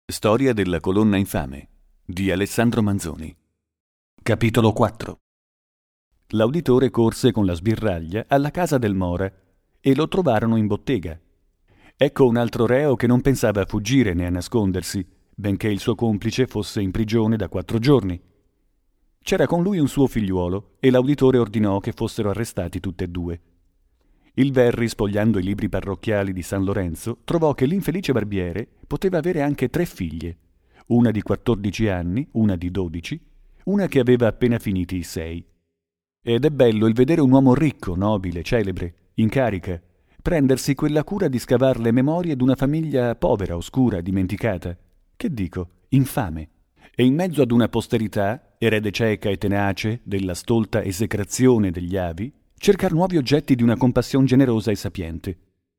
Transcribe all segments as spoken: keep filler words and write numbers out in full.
Storia della colonna infame di Alessandro Manzoni. Capitolo quattro. L'auditore corse con la sbirraglia alla casa del Mora e lo trovarono in bottega. Ecco un altro reo che non pensava a fuggire né a nascondersi, benché il suo complice fosse in prigione da quattro giorni. C'era con lui un suo figliuolo e l'auditore ordinò che fossero arrestati tutte e due. Il Verri, spogliando i libri parrocchiali di San Lorenzo, trovò che l'infelice barbiere poteva avere anche tre figlie, una di quattordici anni, una di dodici, una che aveva appena finiti i sei. Ed è bello il vedere un uomo ricco, nobile, celebre, in carica, prendersi quella cura di scavar le memorie d'una famiglia povera, oscura, dimenticata, che dico, infame, e in mezzo ad una posterità, erede cieca e tenace della stolta esecrazione degli avi, cercar nuovi oggetti di una compassione generosa e sapiente.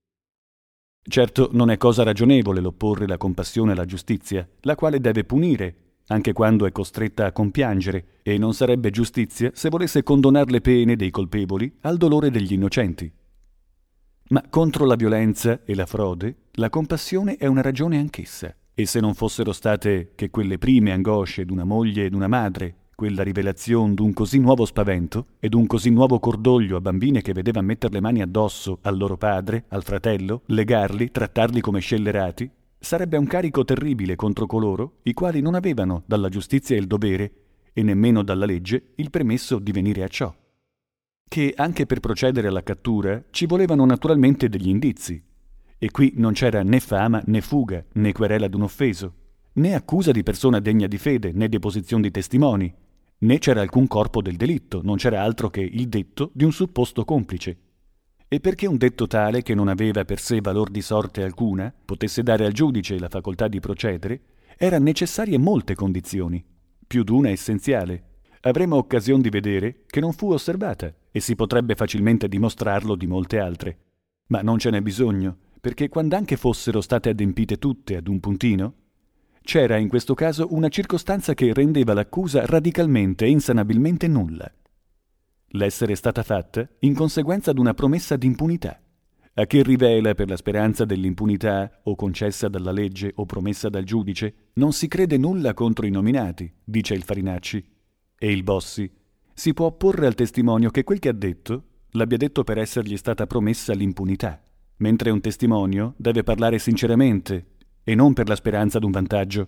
Certo, non è cosa ragionevole l'opporre la compassione alla giustizia, la quale deve punire, anche quando è costretta a compiangere, e non sarebbe giustizia se volesse condonar le pene dei colpevoli al dolore degli innocenti. Ma contro la violenza e la frode, la compassione è una ragione anch'essa, e se non fossero state che quelle prime angosce d'una moglie e d'una madre, quella rivelazione d'un così nuovo spavento e d'un così nuovo cordoglio a bambine che vedeva mettere le mani addosso al loro padre, al fratello, legarli, trattarli come scellerati, sarebbe un carico terribile contro coloro i quali non avevano dalla giustizia il dovere e nemmeno dalla legge il permesso di venire a ciò. Che anche per procedere alla cattura ci volevano naturalmente degli indizi, e qui non c'era né fama né fuga né querela d'un offeso, né accusa di persona degna di fede né deposizione di testimoni, né c'era alcun corpo del delitto, non c'era altro che il detto di un supposto complice. E perché un detto tale, che non aveva per sé valor di sorte alcuna, potesse dare al giudice la facoltà di procedere, erano necessarie molte condizioni, più d'una essenziale. Avremo occasione di vedere che non fu osservata, e si potrebbe facilmente dimostrarlo di molte altre. Ma non ce n'è bisogno, perché quand'anche fossero state adempite tutte ad un puntino, c'era in questo caso una circostanza che rendeva l'accusa radicalmente e insanabilmente nulla. L'essere stata fatta in conseguenza d'una promessa d'impunità, a che rivela per la speranza dell'impunità o concessa dalla legge o promessa dal giudice, non si crede nulla contro i nominati, dice il Farinacci, e il Bossi si può opporre al testimonio che quel che ha detto l'abbia detto per essergli stata promessa l'impunità, mentre un testimonio deve parlare sinceramente e non per la speranza d'un vantaggio.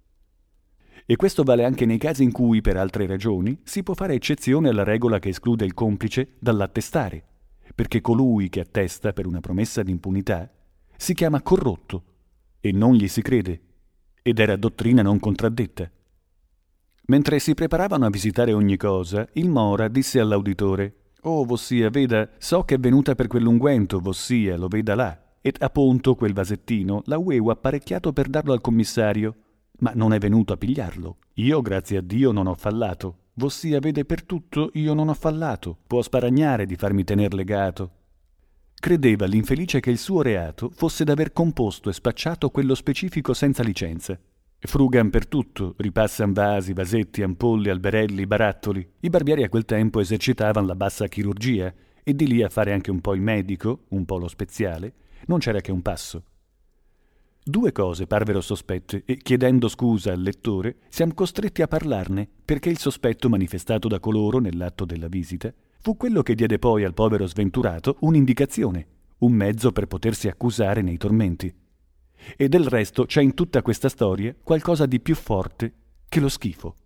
E questo vale anche nei casi in cui, per altre ragioni, si può fare eccezione alla regola che esclude il complice dall'attestare, perché colui che attesta per una promessa d'impunità si chiama corrotto e non gli si crede, ed era dottrina non contraddetta. Mentre si preparavano a visitare ogni cosa, il Mora disse all'auditore: «Oh, vossia, veda, so che è venuta per quell'unguento, vossia, lo veda là, ed appunto quel vasettino l'aveo apparecchiato per darlo al commissario, ma non è venuto a pigliarlo. Io, grazie a Dio, non ho fallato. Vossia vede per tutto, io non ho fallato. Può sparagnare di farmi tener legato». Credeva l'infelice che il suo reato fosse d'aver composto e spacciato quello specifico senza licenza. Frugan per tutto, ripassan vasi, vasetti, ampolle, alberelli, barattoli. I barbieri a quel tempo esercitavano la bassa chirurgia e di lì a fare anche un po' il medico, un po' lo speziale, non c'era che un passo. Due cose parvero sospette e, chiedendo scusa al lettore, siamo costretti a parlarne, perché il sospetto manifestato da coloro nell'atto della visita fu quello che diede poi al povero sventurato un'indicazione, un mezzo per potersi accusare nei tormenti. E del resto c'è in tutta questa storia qualcosa di più forte che lo schifo.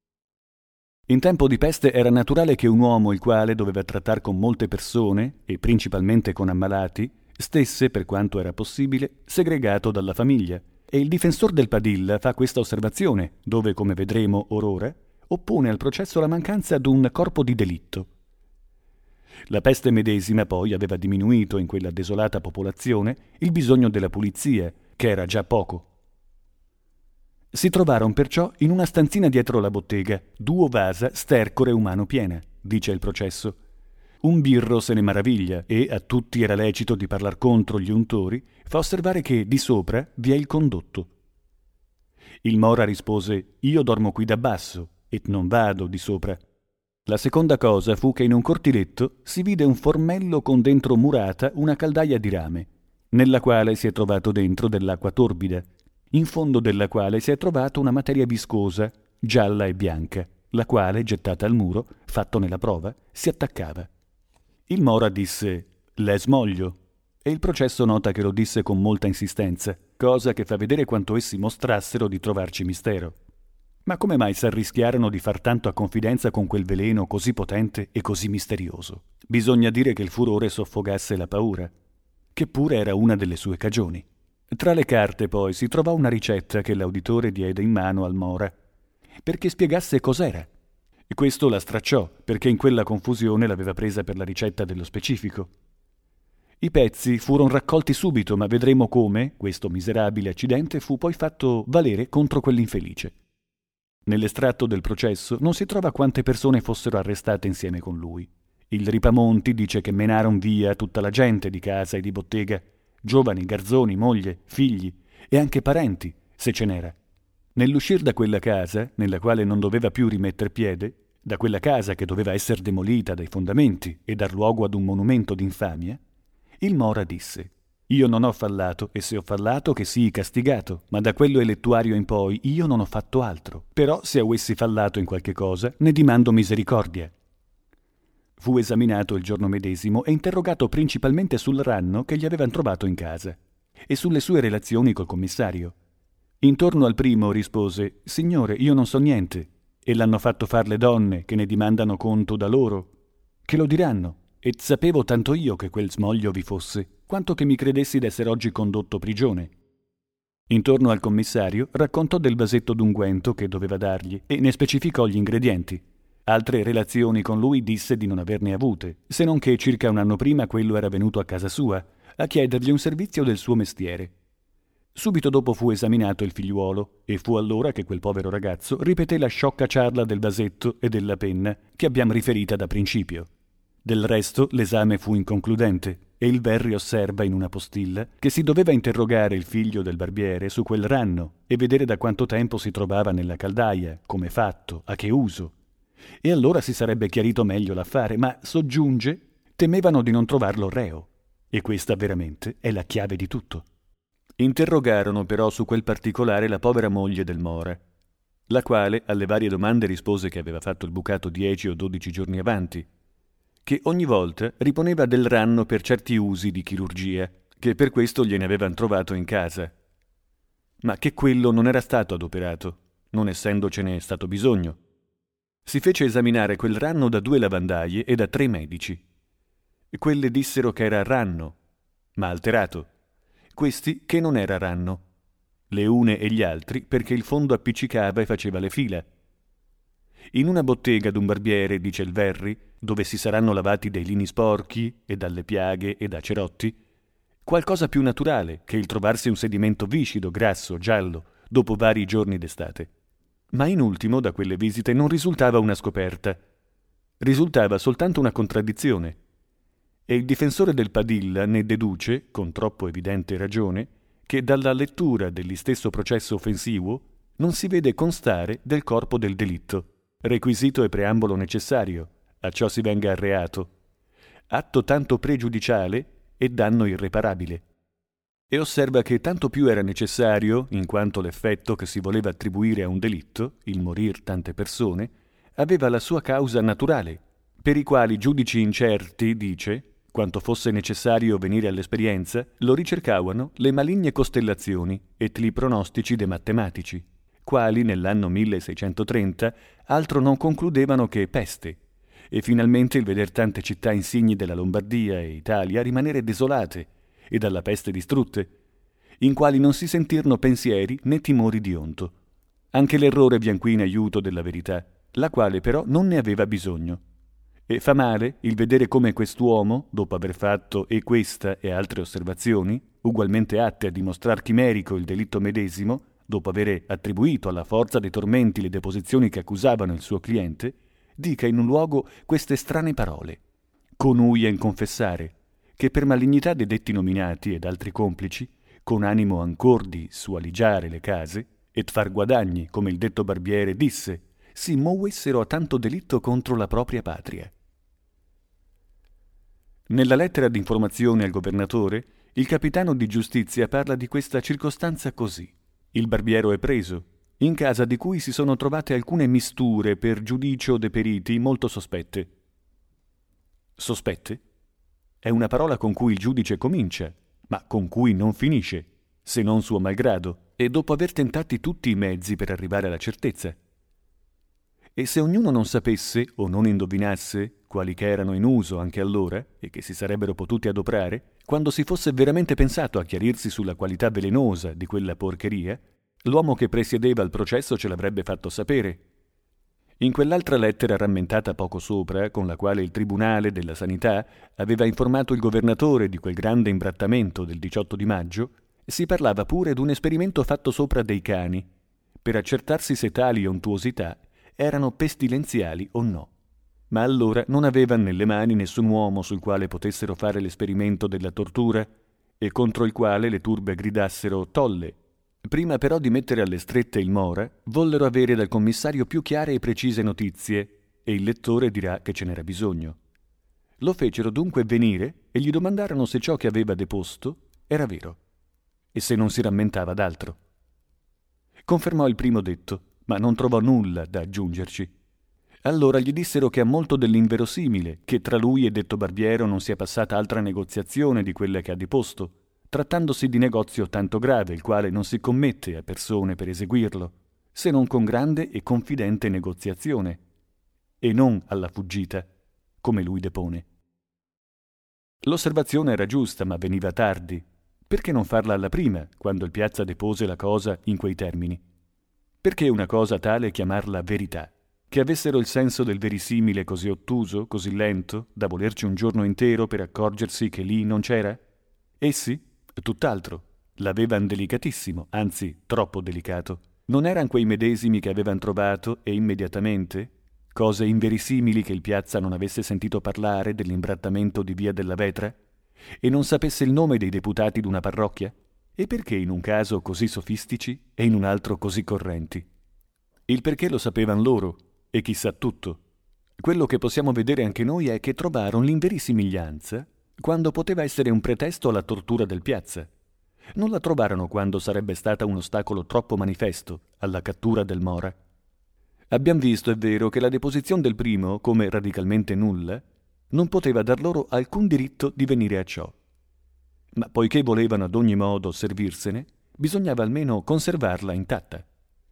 In tempo di peste era naturale che un uomo il quale doveva trattar con molte persone, e principalmente con ammalati, stesse, per quanto era possibile, segregato dalla famiglia, e il difensor del Padilla fa questa osservazione, dove, come vedremo or ora, oppone al processo la mancanza d'un corpo di delitto. La peste medesima poi aveva diminuito in quella desolata popolazione il bisogno della pulizia, che era già poco. Si trovarono perciò in una stanzina dietro la bottega duo vasa stercore umano piena, dice il processo. Un birro se ne maraviglia e a tutti era lecito di parlar contro gli untori, fa osservare che di sopra vi è il condotto. Il Mora rispose: «Io dormo qui da basso et non vado di sopra». La seconda cosa fu che in un cortiletto si vide un formello con dentro murata una caldaia di rame, nella quale si è trovato dentro dell'acqua torbida. in fondo della quale si è trovata una materia viscosa, gialla e bianca, la quale, gettata al muro, fatto nella prova, si attaccava. Il Mora disse «Le smoglio», e il processo nota che lo disse con molta insistenza, cosa che fa vedere quanto essi mostrassero di trovarci mistero. Ma come mai s'arrischiarono di far tanto a confidenza con quel veleno così potente e così misterioso? Bisogna dire che il furore soffogasse la paura, che pure era una delle sue cagioni. Tra le carte poi si trovò una ricetta che l'auditore diede in mano al Mora, perché spiegasse cos'era. E questo la stracciò, perché in quella confusione l'aveva presa per la ricetta dello specifico. I pezzi furono raccolti subito, ma vedremo come questo miserabile accidente fu poi fatto valere contro quell'infelice. Nell'estratto del processo non si trova quante persone fossero arrestate insieme con lui. Il Ripamonti dice che menaron via tutta la gente di casa e di bottega, giovani, garzoni, moglie, figli e anche parenti, se ce n'era. Nell'uscir da quella casa, nella quale non doveva più rimetter piede, da quella casa che doveva essere demolita dai fondamenti e dar luogo ad un monumento d'infamia, il Mora disse «Io non ho fallato, e se ho fallato che sii castigato, ma da quello elettuario in poi io non ho fatto altro. Però se avessi fallato in qualche cosa, ne dimando misericordia». Fu esaminato il giorno medesimo e interrogato principalmente sul ranno che gli avevan trovato in casa e sulle sue relazioni col commissario. Intorno al primo rispose «Signore, io non so niente, e l'hanno fatto far le donne che ne dimandano conto da loro, che lo diranno, e sapevo tanto io che quel smoglio vi fosse, quanto che mi credessi d'essere oggi condotto prigione». Intorno al commissario raccontò del vasetto d'unguento che doveva dargli e ne specificò gli ingredienti. Altre relazioni con lui disse di non averne avute, se non che circa un anno prima quello era venuto a casa sua a chiedergli un servizio del suo mestiere. Subito dopo fu esaminato il figliuolo e fu allora che quel povero ragazzo ripeté la sciocca ciarla del vasetto e della penna che abbiamo riferita da principio. Del resto l'esame fu inconcludente e il Verri osserva in una postilla che si doveva interrogare il figlio del barbiere su quel ranno e vedere da quanto tempo si trovava nella caldaia, come fatto, a che uso. E allora si sarebbe chiarito meglio l'affare, ma soggiunge temevano di non trovarlo reo. E questa veramente è la chiave di tutto. Interrogarono però su quel particolare la povera moglie del Mora, la quale alle varie domande rispose che aveva fatto il bucato dieci o dodici giorni avanti, che ogni volta riponeva del ranno per certi usi di chirurgia, che per questo gliene avevan trovato in casa, ma che quello non era stato adoperato, non essendocene stato bisogno. Si fece esaminare quel ranno da due lavandaie e da tre medici. Quelle dissero che era ranno, ma alterato. Questi che non era ranno. Le une e gli altri perché il fondo appiccicava e faceva le fila. In una bottega d'un barbiere, dice il Verri, dove si saranno lavati dai lini sporchi e dalle piaghe e da cerotti, qualcosa più naturale che il trovarsi un sedimento viscido, grasso, giallo, dopo vari giorni d'estate. Ma in ultimo da quelle visite non risultava una scoperta, risultava soltanto una contraddizione, e il difensore del Padilla ne deduce, con troppo evidente ragione, che dalla lettura degli stesso processo offensivo non si vede constare del corpo del delitto, requisito e preambolo necessario, a ciò si venga al reato, atto tanto pregiudiziale e danno irreparabile. E osserva che tanto più era necessario, in quanto l'effetto che si voleva attribuire a un delitto, il morir tante persone, aveva la sua causa naturale, per i quali giudici incerti, dice, quanto fosse necessario venire all'esperienza, lo ricercavano le maligne costellazioni e tli pronostici de matematici, quali nell'anno milleseicentotrenta altro non concludevano che peste, e finalmente il veder tante città insigni della Lombardia e Italia rimanere desolate e dalla peste distrutte, in quali non si sentirono pensieri né timori di onto. Anche l'errore vien qui in aiuto della verità, la quale però non ne aveva bisogno. E fa male il vedere come quest'uomo, dopo aver fatto e questa e altre osservazioni, ugualmente atte a dimostrar chimerico il delitto medesimo, dopo avere attribuito alla forza dei tormenti le deposizioni che accusavano il suo cliente, dica in un luogo queste strane parole: «Conui a inconfessare, che per malignità de detti nominati ed altri complici, con animo ancor di sualigiare le case, et far guadagni, come il detto barbiere disse, si muovessero a tanto delitto contro la propria patria». Nella lettera d'informazione al governatore, il capitano di giustizia parla di questa circostanza così: Il barbiero è preso, in casa di cui si sono trovate alcune misture per giudicio de periti molto sospette. Sospette? È una parola con cui il giudice comincia, ma con cui non finisce, se non suo malgrado, e dopo aver tentati tutti i mezzi per arrivare alla certezza. E se ognuno non sapesse o non indovinasse quali che erano in uso anche allora e che si sarebbero potuti adoprare, quando si fosse veramente pensato a chiarirsi sulla qualità velenosa di quella porcheria, l'uomo che presiedeva il processo ce l'avrebbe fatto sapere. In quell'altra lettera rammentata poco sopra, con la quale il Tribunale della Sanità aveva informato il governatore di quel grande imbrattamento del diciotto di maggio, si parlava pure d'un esperimento fatto sopra dei cani, per accertarsi se tali ontuosità erano pestilenziali o no. Ma allora non aveva nelle mani nessun uomo sul quale potessero fare l'esperimento della tortura e contro il quale le turbe gridassero «tolle». Prima però di mettere alle strette il Mora, vollero avere dal commissario più chiare e precise notizie, e il lettore dirà che ce n'era bisogno. Lo fecero dunque venire e gli domandarono se ciò che aveva deposto era vero, e se non si rammentava d'altro. Confermò il primo detto, ma non trovò nulla da aggiungerci. Allora gli dissero che ha molto dell'inverosimile, che tra lui e detto barbiero non sia passata altra negoziazione di quella che ha deposto, trattandosi di negozio tanto grave, il quale non si commette a persone per eseguirlo, se non con grande e confidente negoziazione, e non alla fuggita, come lui depone. L'osservazione era giusta, ma veniva tardi. Perché non farla alla prima, quando il Piazza depose la cosa in quei termini? Perché una cosa tale chiamarla verità? Che avessero il senso del verisimile così ottuso, così lento, da volerci un giorno intero per accorgersi che lì non c'era? Essi? Tutt'altro. L'avevan delicatissimo, anzi troppo delicato. Non eran quei medesimi che avevan trovato e immediatamente cose inverissimili che il Piazza non avesse sentito parlare dell'imbrattamento di Via della Vetra e non sapesse il nome dei deputati d'una parrocchia? E perché in un caso così sofistici e in un altro così correnti? Il perché lo sapevan loro, e chi sa tutto. Quello che possiamo vedere anche noi è che trovarono l'inverisimiglianza quando poteva essere un pretesto alla tortura del Piazza. Non la trovarono quando sarebbe stata un ostacolo troppo manifesto alla cattura del Mora. Abbiam visto, è vero, che la deposizione del primo, come radicalmente nulla, non poteva dar loro alcun diritto di venire a ciò. Ma poiché volevano ad ogni modo servirsene, bisognava almeno conservarla intatta.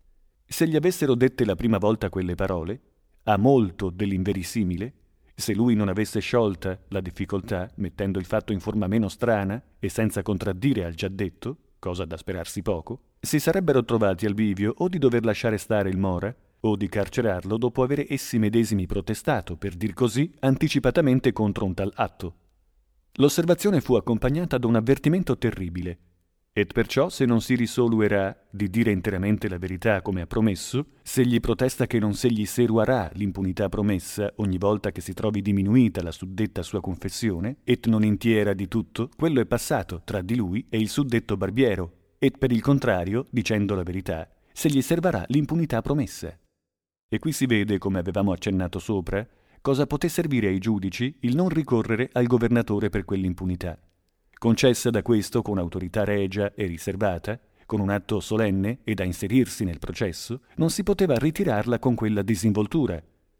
Se gli avessero dette la prima volta quelle parole, a molto dell'inverissimile, se lui non avesse sciolta la difficoltà, mettendo il fatto in forma meno strana e senza contraddire al già detto, cosa da sperarsi poco, si sarebbero trovati al bivio o di dover lasciare stare il Mora o di carcerarlo dopo avere essi medesimi protestato, per dir così, anticipatamente contro un tal atto. L'osservazione fu accompagnata da un avvertimento terribile, et perciò se non si risoluerà di dire interamente la verità come ha promesso, se gli protesta che non se gli seruarà l'impunità promessa ogni volta che si trovi diminuita la suddetta sua confessione, et non intiera di tutto, quello è passato tra di lui e il suddetto barbiero, et per il contrario, dicendo la verità, se gli servarà l'impunità promessa. E qui si vede, come avevamo accennato sopra, cosa poté servire ai giudici il non ricorrere al governatore per quell'impunità. Concessa da questo con autorità regia e riservata, con un atto solenne e da inserirsi nel processo, non si poteva ritirarla con quella disinvoltura.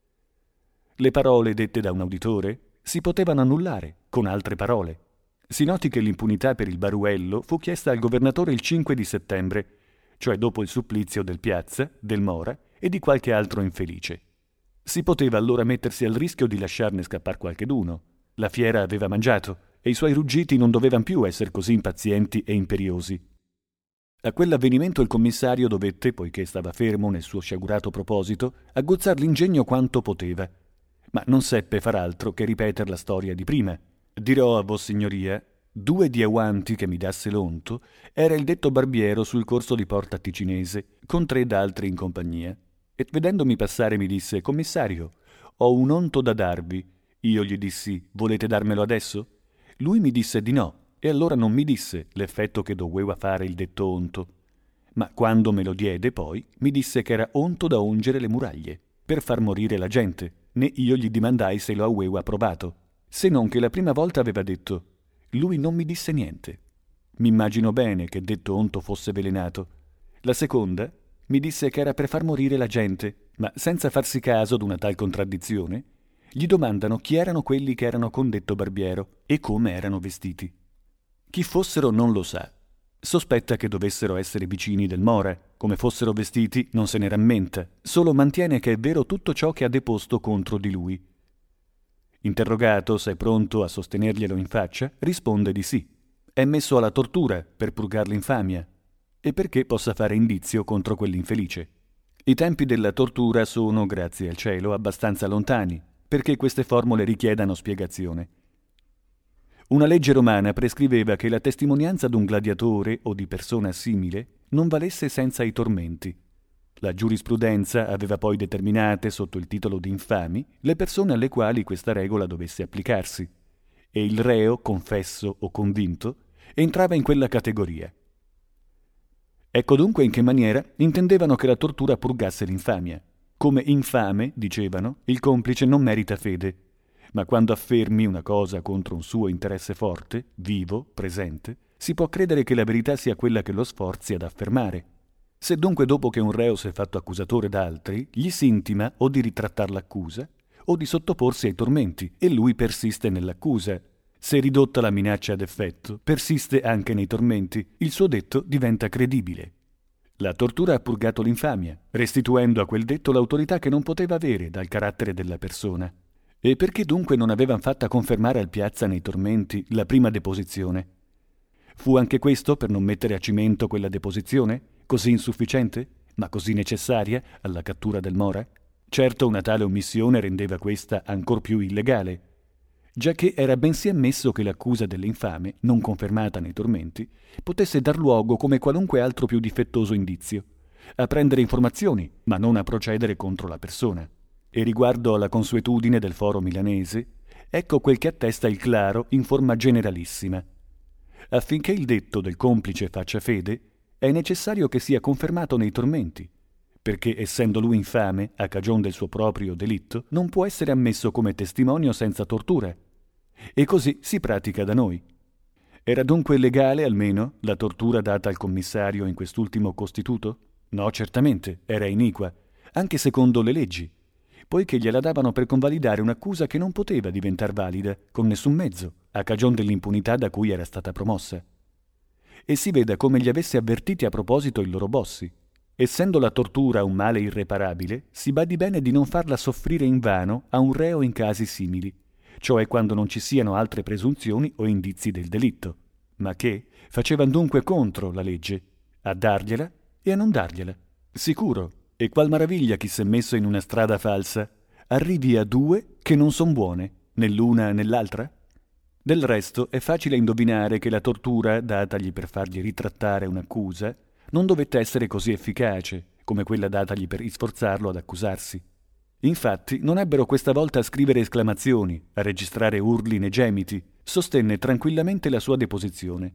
Le parole dette da un auditore si potevano annullare con altre parole. Si noti che l'impunità per il Baruello fu chiesta al governatore il cinque di settembre, cioè dopo il supplizio del Piazza, del Mora e di qualche altro infelice. Si poteva allora mettersi al rischio di lasciarne scappar qualcheduno. La fiera aveva mangiato e i suoi ruggiti non dovevano più essere così impazienti e imperiosi. A quell'avvenimento il commissario dovette, poiché stava fermo nel suo sciagurato proposito, aguzzar l'ingegno quanto poteva, ma non seppe far altro che ripeter la storia di prima. Dirò a Vossignoria, due di aguanti che mi dasse l'onto, era il detto barbiero sul corso di Porta Ticinese, con tre d'altri in compagnia, e vedendomi passare mi disse, commissario, ho un onto da darvi. Io gli dissi, volete darmelo adesso? Lui mi disse di no, e allora non mi disse l'effetto che doveva fare il detto onto. Ma quando me lo diede poi, mi disse che era onto da ungere le muraglie, per far morire la gente, né io gli dimandai se lo aveva provato, se non che la prima volta aveva detto, lui non mi disse niente. M'immagino bene che detto onto fosse velenato. La seconda mi disse che era per far morire la gente, ma senza farsi caso d'una tal contraddizione, gli domandano chi erano quelli che erano con detto barbiero e come erano vestiti. Chi fossero non lo sa. Sospetta che dovessero essere vicini del Mora. Come fossero vestiti non se ne rammenta, solo mantiene che è vero tutto ciò che ha deposto contro di lui. Interrogato se è pronto a sostenerglielo in faccia, risponde di sì. È messo alla tortura per purgar l'infamia e perché possa fare indizio contro quell'infelice. I tempi della tortura sono, grazie al cielo, abbastanza lontani perché queste formule richiedano spiegazione. Una legge romana prescriveva che la testimonianza d'un gladiatore o di persona simile non valesse senza i tormenti. La giurisprudenza aveva poi determinate, sotto il titolo di infami, le persone alle quali questa regola dovesse applicarsi, e il reo, confesso o convinto, entrava in quella categoria. Ecco dunque in che maniera intendevano che la tortura purgasse l'infamia. Come infame, dicevano, il complice non merita fede, ma quando affermi una cosa contro un suo interesse forte, vivo, presente, si può credere che la verità sia quella che lo sforzi ad affermare. Se dunque dopo che un reo si è fatto accusatore da altri, gli si intima o di ritrattar l'accusa o di sottoporsi ai tormenti e lui persiste nell'accusa, se ridotta la minaccia ad effetto, persiste anche nei tormenti, il suo detto diventa credibile. La tortura ha purgato l'infamia, restituendo a quel detto l'autorità che non poteva avere dal carattere della persona. E perché dunque non avevan fatta confermare al piazza nei tormenti la prima deposizione? Fu anche questo per non mettere a cimento quella deposizione, così insufficiente, ma così necessaria alla cattura del Mora? Certo una tale omissione rendeva questa ancor più illegale, giacché era bensì ammesso che l'accusa dell'infame, non confermata nei tormenti, potesse dar luogo, come qualunque altro più difettoso indizio, a prendere informazioni, ma non a procedere contro la persona. E riguardo alla consuetudine del foro milanese, ecco quel che attesta il Claro in forma generalissima. Affinché il detto del complice faccia fede, è necessario che sia confermato nei tormenti, perché essendo lui infame, a cagion del suo proprio delitto, non può essere ammesso come testimonio senza tortura. E così si pratica da noi. Era dunque legale, almeno, la tortura data al commissario in quest'ultimo costituto? No, certamente, era iniqua, anche secondo le leggi, poiché gliela davano per convalidare un'accusa che non poteva diventar valida con nessun mezzo, a cagion dell'impunità da cui era stata promossa. E si veda come gli avesse avvertiti a proposito il loro bossi. Essendo la tortura un male irreparabile, si badi bene di non farla soffrire invano a un reo in casi simili, cioè quando non ci siano altre presunzioni o indizi del delitto, ma che facevan dunque contro la legge, a dargliela e a non dargliela. Sicuro, e qual maraviglia chi s'è messo in una strada falsa arrivi a due che non son buone, né l'una né l'altra? Del resto è facile indovinare che la tortura datagli per fargli ritrattare un'accusa non dovette essere così efficace come quella datagli per sforzarlo ad accusarsi. Infatti non ebbero questa volta a scrivere esclamazioni, a registrare urli né gemiti, sostenne tranquillamente la sua deposizione.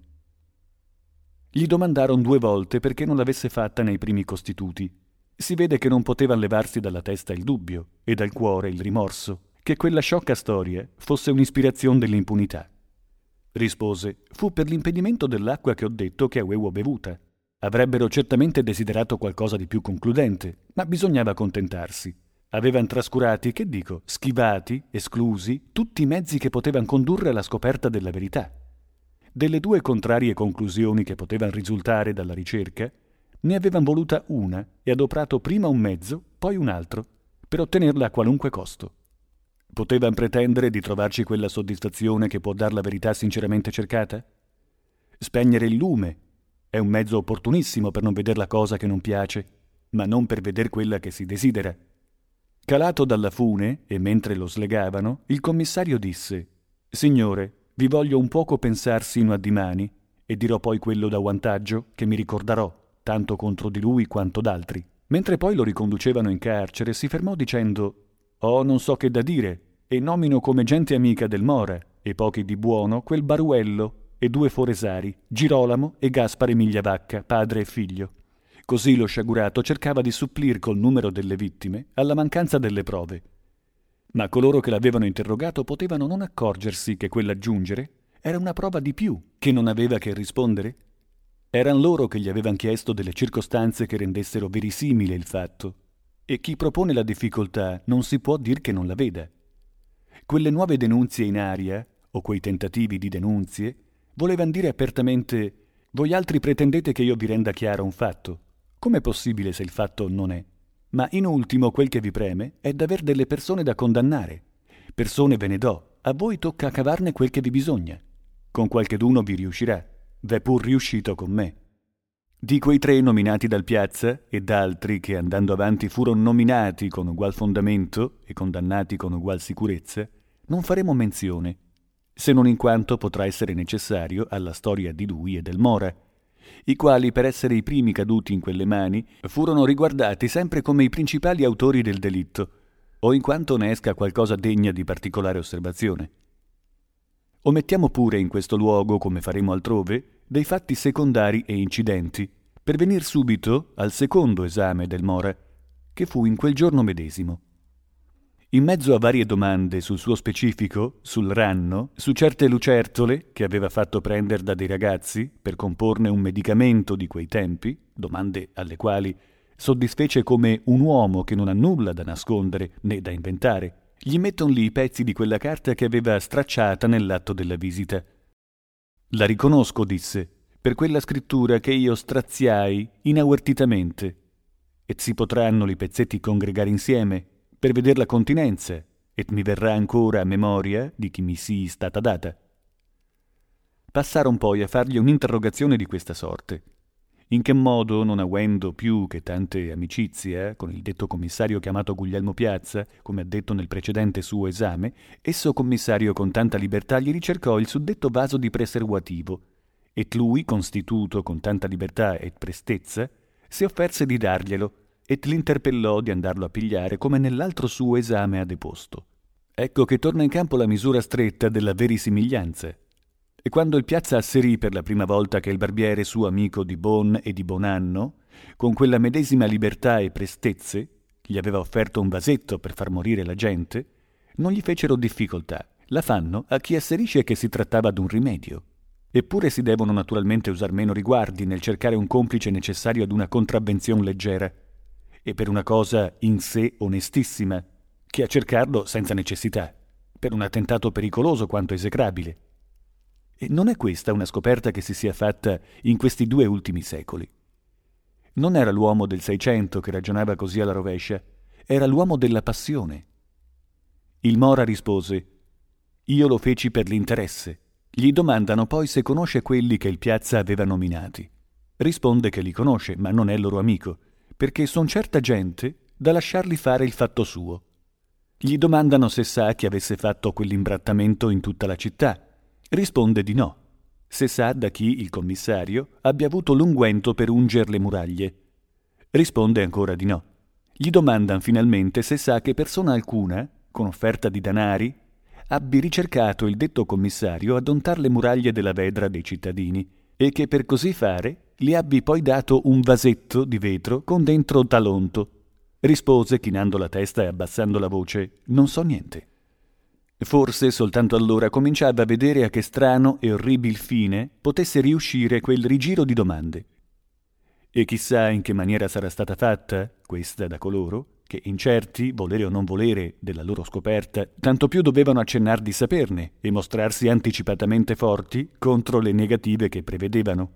Gli domandarono due volte perché non l'avesse fatta nei primi costituti. Si vede che non potevan levarsi dalla testa il dubbio e dal cuore il rimorso, che quella sciocca storia fosse un'ispirazione dell'impunità. Rispose, fu per l'impedimento dell'acqua che ho detto che avevo bevuta. Avrebbero certamente desiderato qualcosa di più concludente, ma bisognava contentarsi. Avevan trascurati, che dico, schivati, esclusi, tutti i mezzi che potevan condurre alla scoperta della verità. Delle due contrarie conclusioni che potevan risultare dalla ricerca, ne avevan voluta una e adoperato prima un mezzo, poi un altro, per ottenerla a qualunque costo. Potevan pretendere di trovarci quella soddisfazione che può dar la verità sinceramente cercata? Spegnere il lume è un mezzo opportunissimo per non veder la cosa che non piace, ma non per veder quella che si desidera. Calato dalla fune, e mentre lo slegavano, il commissario disse: «Signore, vi voglio un poco pensar sino a dimani, e dirò poi quello da vantaggio che mi ricordarò, tanto contro di lui quanto d'altri». Mentre poi lo riconducevano in carcere, si fermò dicendo: «Oh, non so che da dire, e nomino come gente amica del Mora, e pochi di buono, quel Baruello e due foresari, Girolamo e Gaspare Migliavacca, padre e figlio». Così lo sciagurato cercava di supplir col numero delle vittime alla mancanza delle prove. Ma coloro che l'avevano interrogato potevano non accorgersi che quell'aggiungere era una prova di più che non aveva che rispondere. Eran loro che gli avevan chiesto delle circostanze che rendessero verisimile il fatto, e chi propone la difficoltà non si può dir che non la veda. Quelle nuove denunzie in aria, o quei tentativi di denunzie, volevan dire apertamente: voi altri pretendete che io vi renda chiaro un fatto. Com'è possibile se il fatto non è? Ma in ultimo quel che vi preme è d'aver delle persone da condannare. Persone ve ne do, a voi tocca cavarne quel che vi bisogna. Con qualcheduno vi riuscirà, v'è pur riuscito con me. Di quei tre nominati dal Piazza e d'altri che andando avanti furono nominati con ugual fondamento e condannati con ugual sicurezza, non faremo menzione, se non in quanto potrà essere necessario alla storia di lui e del Mora, i quali per essere i primi caduti in quelle mani furono riguardati sempre come i principali autori del delitto, o in quanto ne esca qualcosa degna di particolare osservazione. Omettiamo pure in questo luogo, come faremo altrove, dei fatti secondari e incidenti, per venir subito al secondo esame del Mora, che fu in quel giorno medesimo. In mezzo a varie domande sul suo specifico, sul ranno, su certe lucertole che aveva fatto prendere da dei ragazzi per comporne un medicamento di quei tempi, domande alle quali soddisfece come un uomo che non ha nulla da nascondere né da inventare, gli metton lì i pezzi di quella carta che aveva stracciata nell'atto della visita. La riconosco, disse, per quella scrittura che io straziai inavvertitamente, e si potranno li pezzetti congregare insieme per veder la continenza, et mi verrà ancora a memoria di chi mi sii stata data. Passaron poi a fargli un'interrogazione di questa sorte. In che modo, non avendo più che tante amicizie con il detto commissario chiamato Guglielmo Piazza, come ha detto nel precedente suo esame, esso commissario con tanta libertà gli ricercò il suddetto vaso di preservativo, et lui, constituto con tanta libertà et prestezza, si offerse di darglielo, et l'interpellò di andarlo a pigliare come nell'altro suo esame ha deposto. Ecco che torna in campo la misura stretta della verisimiglianza. E quando il Piazza asserì per la prima volta che il barbiere suo amico di buon e di buon anno, con quella medesima libertà e prestezze, gli aveva offerto un vasetto per far morire la gente, non gli fecero difficoltà. La fanno a chi asserisce che si trattava d'un rimedio. Eppure si devono naturalmente usar meno riguardi nel cercare un complice necessario ad una contravvenzione leggera, e per una cosa in sé onestissima, che a cercarlo senza necessità, per un attentato pericoloso quanto esecrabile. E non è questa una scoperta che si sia fatta in questi due ultimi secoli. Non era l'uomo del Seicento che ragionava così alla rovescia, era l'uomo della passione. Il Mora rispose: «Io lo feci per l'interesse». Gli domandano poi se conosce quelli che il Piazza aveva nominati. Risponde che li conosce, ma non è loro amico, perché son certa gente da lasciarli fare il fatto suo. Gli domandano se sa chi avesse fatto quell'imbrattamento in tutta la città. Risponde di no, se sa da chi il commissario abbia avuto l'unguento per unger le muraglie. Risponde ancora di no. Gli domandan finalmente se sa che persona alcuna, con offerta di danari, abbi ricercato il detto commissario ad ontar le muraglie della vedra dei cittadini e che per così fare gli abbi poi dato un vasetto di vetro con dentro talonto. Rispose, chinando la testa e abbassando la voce: non so niente. Forse soltanto allora cominciava a vedere a che strano e orribil fine potesse riuscire quel rigiro di domande. E chissà in che maniera sarà stata fatta questa da coloro che, incerti, volere o non volere, della loro scoperta, tanto più dovevano accennar di saperne e mostrarsi anticipatamente forti contro le negative che prevedevano.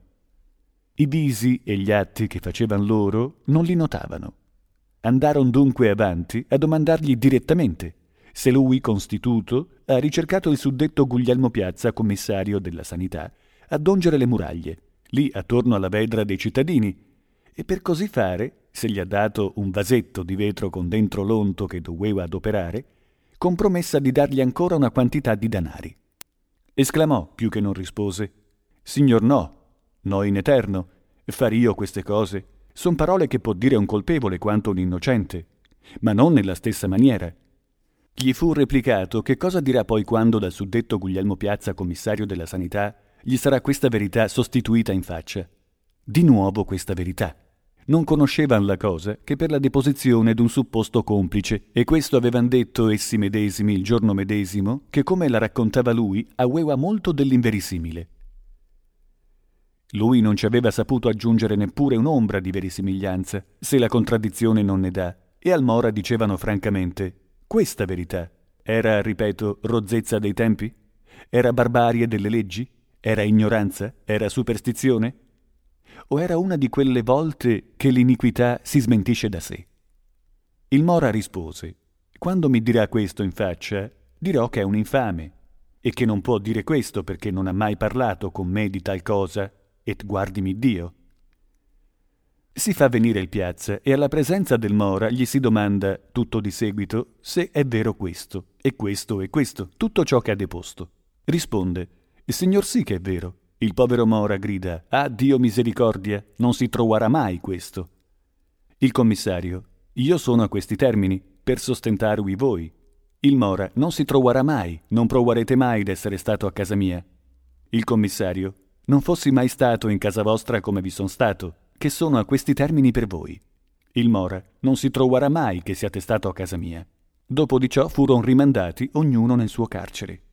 I visi e gli atti che facevan loro non li notavano. Andaron dunque avanti a domandargli direttamente se lui, constituto, ha ricercato il suddetto Guglielmo Piazza, commissario della sanità, ad ungere le muraglie, lì attorno alla vedra dei cittadini, e per così fare, se gli ha dato un vasetto di vetro con dentro l'onto che doveva adoperare, con promessa di dargli ancora una quantità di danari. Esclamò, più che non rispose: «Signor no, no in eterno, far io queste cose son parole che può dire un colpevole quanto un innocente, ma non nella stessa maniera». Gli fu replicato che cosa dirà poi quando dal suddetto Guglielmo Piazza, commissario della sanità, gli sarà questa verità sostituita in faccia. Di nuovo questa verità. Non conoscevan la cosa che per la deposizione d'un supposto complice, e questo avevan detto essi medesimi il giorno medesimo, che come la raccontava lui aveva molto dell'inverissimile. Lui non ci aveva saputo aggiungere neppure un'ombra di verosimiglianza, se la contraddizione non ne dà, e al Mora dicevano francamente: questa verità era, ripeto, rozzezza dei tempi? Era barbarie delle leggi? Era ignoranza? Era superstizione? O era una di quelle volte che l'iniquità si smentisce da sé? Il Mora rispose: quando mi dirà questo in faccia, dirò che è un infame, e che non può dire questo perché non ha mai parlato con me di tal cosa, et guardimi Dio. Si fa venire il Piazza e alla presenza del Mora gli si domanda, tutto di seguito, se è vero questo, e questo, e questo, tutto ciò che ha deposto. Risponde: signor sì che è vero. Il povero Mora grida: ah, Dio misericordia, non si troverà mai questo. Il commissario: io sono a questi termini, per sostentarvi voi. Il Mora: non si troverà mai, non proverete mai d'essere stato a casa mia. Il commissario: non fossi mai stato in casa vostra come vi son stato, che sono a questi termini per voi. Il Mora: non si troverà mai che siate stato a casa mia. Dopo di ciò furono rimandati ognuno nel suo carcere.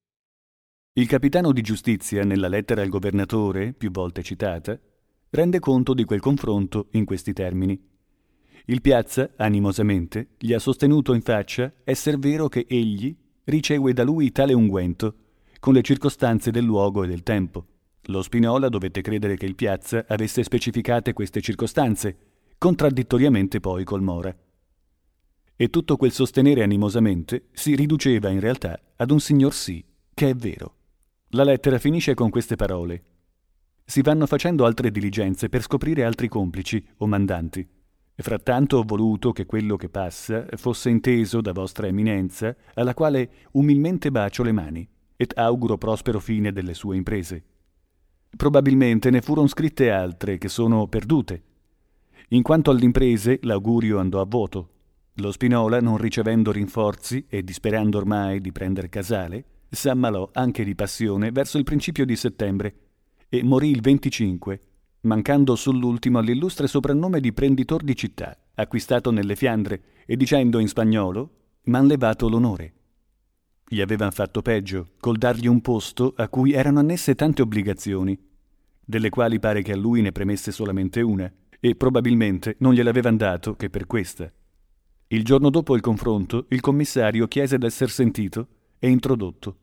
Il capitano di giustizia, nella lettera al governatore, più volte citata, rende conto di quel confronto in questi termini. Il Piazza, animosamente, gli ha sostenuto in faccia esser vero che egli ricegue da lui tale unguento, con le circostanze del luogo e del tempo. Lo Spinola dovette credere che il Piazza avesse specificate queste circostanze, contraddittoriamente poi col Mora. E tutto quel sostenere animosamente si riduceva in realtà ad un signor sì, che è vero. La lettera finisce con queste parole: si vanno facendo altre diligenze per scoprire altri complici o mandanti. Frattanto ho voluto che quello che passa fosse inteso da vostra eminenza, alla quale umilmente bacio le mani, et auguro prospero fine delle sue imprese. Probabilmente ne furono scritte altre che sono perdute. In quanto alle imprese, l'augurio andò a vuoto. Lo Spinola, non ricevendo rinforzi e disperando ormai di prender casale, s'ammalò anche di passione verso il principio di settembre e morì il venticinque, mancando sull'ultimo all'illustre soprannome di prenditor di città, acquistato nelle Fiandre, e dicendo in spagnolo: m'han levato l'onore. Gli avevan fatto peggio, col dargli un posto a cui erano annesse tante obbligazioni, delle quali pare che a lui ne premesse solamente una, e probabilmente non gliel'avevan dato che per questa. Il giorno dopo il confronto, il commissario chiese d'esser sentito e introdotto.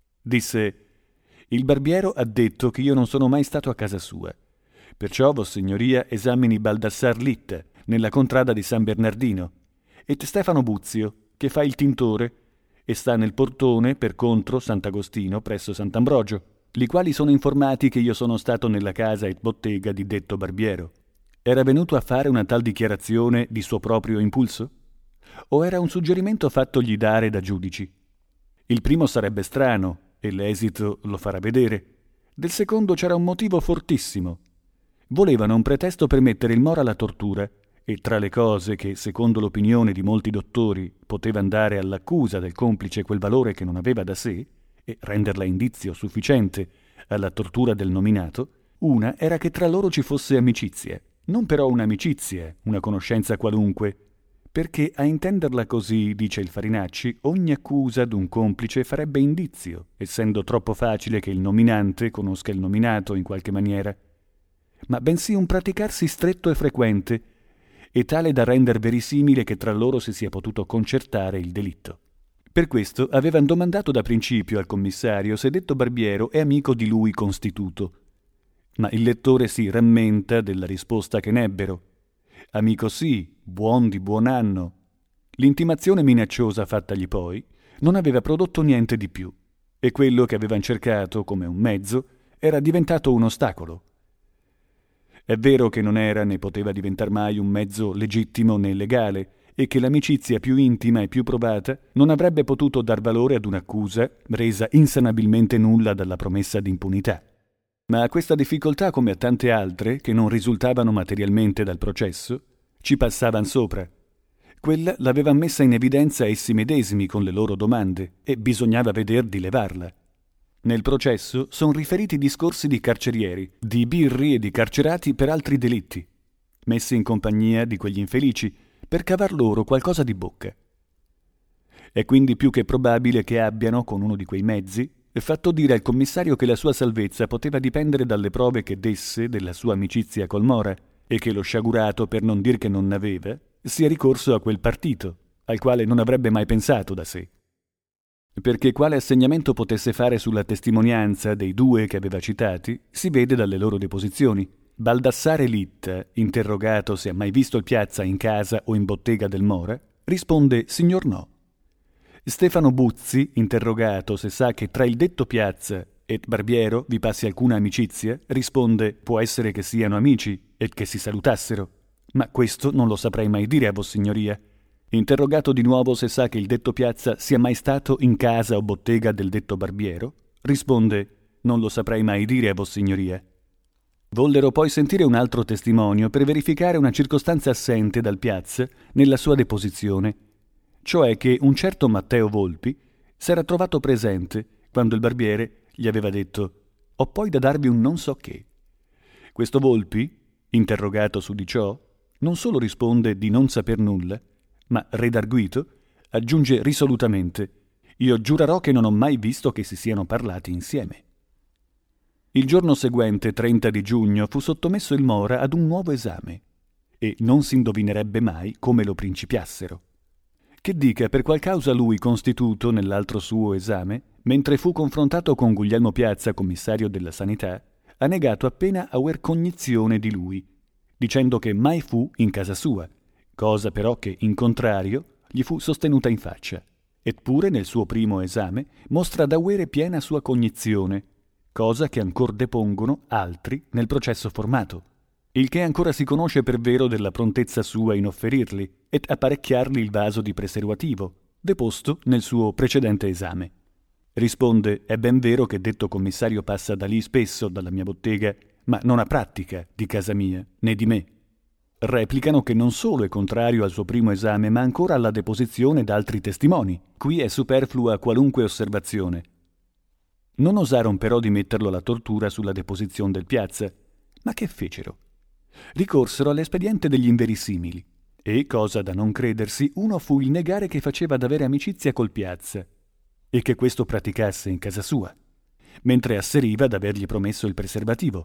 Disse: il barbiero ha detto che io non sono mai stato a casa sua. Perciò vossignoria esamini Baldassar Litta, nella contrada di San Bernardino, et Stefano Buzio, che fa il tintore, e sta nel portone per contro Sant'Agostino presso Sant'Ambrogio, li quali sono informati che io sono stato nella casa et bottega di detto barbiero. Era venuto a fare una tal dichiarazione di suo proprio impulso? O era un suggerimento fattogli dare da giudici? Il primo sarebbe strano, e l'esito lo farà vedere. Del secondo c'era un motivo fortissimo. Volevano un pretesto per mettere il Mora alla tortura, e tra le cose che, secondo l'opinione di molti dottori, potevano dare all'accusa del complice quel valore che non aveva da sé, e renderla indizio sufficiente alla tortura del nominato, una era che tra loro ci fosse amicizia, non però un'amicizia, una conoscenza qualunque, perché a intenderla così, dice il Farinacci, ogni accusa d'un complice farebbe indizio, essendo troppo facile che il nominante conosca il nominato in qualche maniera, ma bensì un praticarsi stretto e frequente, e tale da render verisimile che tra loro si sia potuto concertare il delitto. Per questo avevan domandato da principio al commissario se detto barbiero è amico di lui constituto, ma il lettore si rammenta della risposta che n'ebbero. Amico sì, buon di buon anno. L'intimazione minacciosa fattagli poi non aveva prodotto niente di più, e quello che avevan cercato come un mezzo era diventato un ostacolo. È vero che non era né poteva diventar mai un mezzo legittimo né legale, e che l'amicizia più intima e più provata non avrebbe potuto dar valore ad un'accusa resa insanabilmente nulla dalla promessa d'impunità. Ma a questa difficoltà, come a tante altre che non risultavano materialmente dal processo, ci passavan sopra. Quella l'aveva messa in evidenza essi medesimi con le loro domande e bisognava veder di levarla. Nel processo sono riferiti discorsi di carcerieri, di birri e di carcerati per altri delitti, messi in compagnia di quegli infelici per cavar loro qualcosa di bocca. È quindi più che probabile che abbiano, con uno di quei mezzi, fatto dire al commissario che la sua salvezza poteva dipendere dalle prove che desse della sua amicizia col Mora e che lo sciagurato, per non dir che non n'aveva, sia ricorso a quel partito, al quale non avrebbe mai pensato da sé. Perché quale assegnamento potesse fare sulla testimonianza dei due che aveva citati si vede dalle loro deposizioni. Baldassare Litta, interrogato se ha mai visto il Piazza in casa o in bottega del Mora, risponde signor no. Stefano Buzzi, interrogato se sa che tra il detto Piazza e Barbiero vi passi alcuna amicizia, risponde può essere che siano amici e che si salutassero, ma questo non lo saprei mai dire a Vossignoria. Interrogato di nuovo se sa che il detto Piazza sia mai stato in casa o bottega del detto Barbiero, risponde non lo saprei mai dire a Vossignoria. Vollero poi sentire un altro testimonio per verificare una circostanza assente dal Piazza nella sua deposizione, cioè che un certo Matteo Volpi s'era trovato presente quando il barbiere gli aveva detto «Ho poi da darvi un non so che». Questo Volpi, interrogato su di ciò, non solo risponde di non saper nulla, ma redarguito aggiunge risolutamente «Io giurerò che non ho mai visto che si siano parlati insieme». Il giorno seguente, trenta di giugno, fu sottomesso il Mora ad un nuovo esame e non si indovinerebbe mai come lo principiassero. Che dica per qual causa lui, constituto nell'altro suo esame, mentre fu confrontato con Guglielmo Piazza, commissario della sanità, ha negato appena aver cognizione di lui, dicendo che mai fu in casa sua, cosa però che, in contrario, gli fu sostenuta in faccia. Eppure nel suo primo esame mostra d'avere piena sua cognizione, cosa che ancor depongono altri nel processo formato, il che ancora si conosce per vero della prontezza sua in offerirli ed apparecchiarli il vaso di preservativo, deposto nel suo precedente esame. Risponde, è ben vero che detto commissario passa da lì spesso dalla mia bottega, ma non ha pratica di casa mia, né di me. Replicano che non solo è contrario al suo primo esame, ma ancora alla deposizione d'altri testimoni. Qui è superflua qualunque osservazione. Non osaron però di metterlo alla tortura sulla deposizione del Piazza, ma che fecero? Ricorsero all'espediente degli inverosimili, e, cosa da non credersi, uno fu il negare che faceva d'avere amicizia col Piazza, e che questo praticasse in casa sua, mentre asseriva d'avergli promesso il preservativo.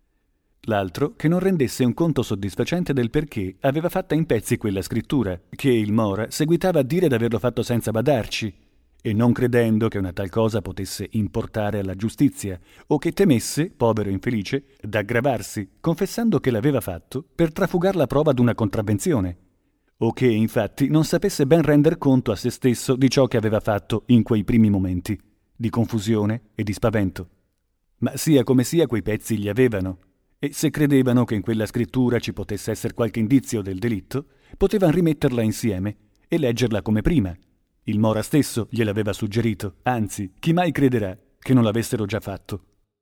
L'altro che non rendesse un conto soddisfacente del perché aveva fatta in pezzi quella scrittura, che il Mora seguitava a dire d'averlo fatto senza badarci, e non credendo che una tal cosa potesse importare alla giustizia, o che temesse, povero infelice, d'aggravarsi, confessando che l'aveva fatto per trafugar la prova d'una contravvenzione, o che, infatti, non sapesse ben render conto a se stesso di ciò che aveva fatto in quei primi momenti, di confusione e di spavento. Ma sia come sia quei pezzi gli avevano, e se credevano che in quella scrittura ci potesse essere qualche indizio del delitto, potevano rimetterla insieme e leggerla come prima. Il Mora stesso gliel'aveva suggerito, anzi, chi mai crederà che non l'avessero già fatto?